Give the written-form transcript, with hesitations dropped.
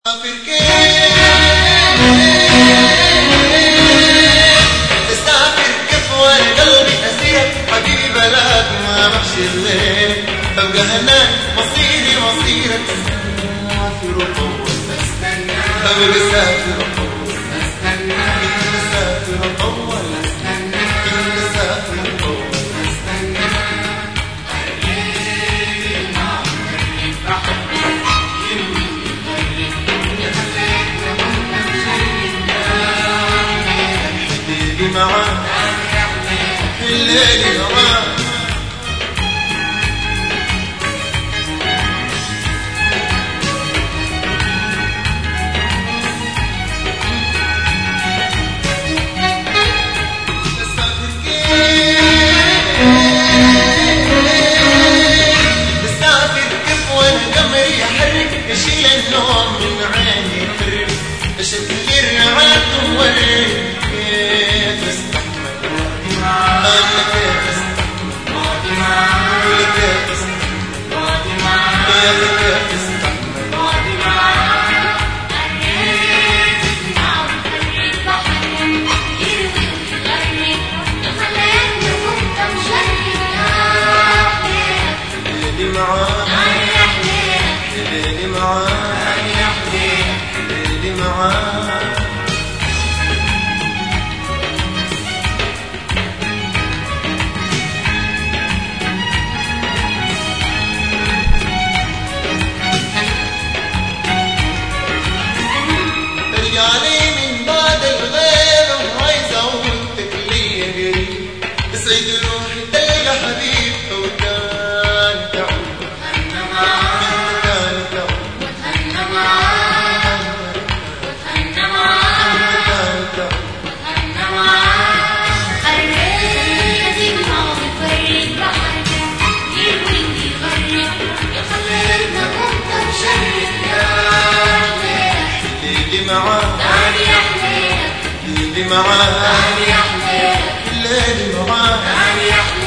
تسافر كيف وانا قلبي اسيرك حبيب بلاك ما بحشي الليل ابقى هناك مصيري مصيرك اسافر وطول ابقى اسافر وطول كنت اسافر وطول كنت اسافر وطول معاه في الليل معاه تسافر كيف وانا قمري يحرك يشيل النوم من عيني يفرق شكل الرعاة توري من بعد الغيب وعايز اقولك ليه قريب تسعد روحي تلقى حبيب وتاني تعود وتهنى معاك خليك الماضي فريق بحرك يروي يغرق يخلينا كنت مشرق الليل معاك تعالي يا حليلك الليل معاك تعالي يا حليلك الليل معاك تعالي يا حليلك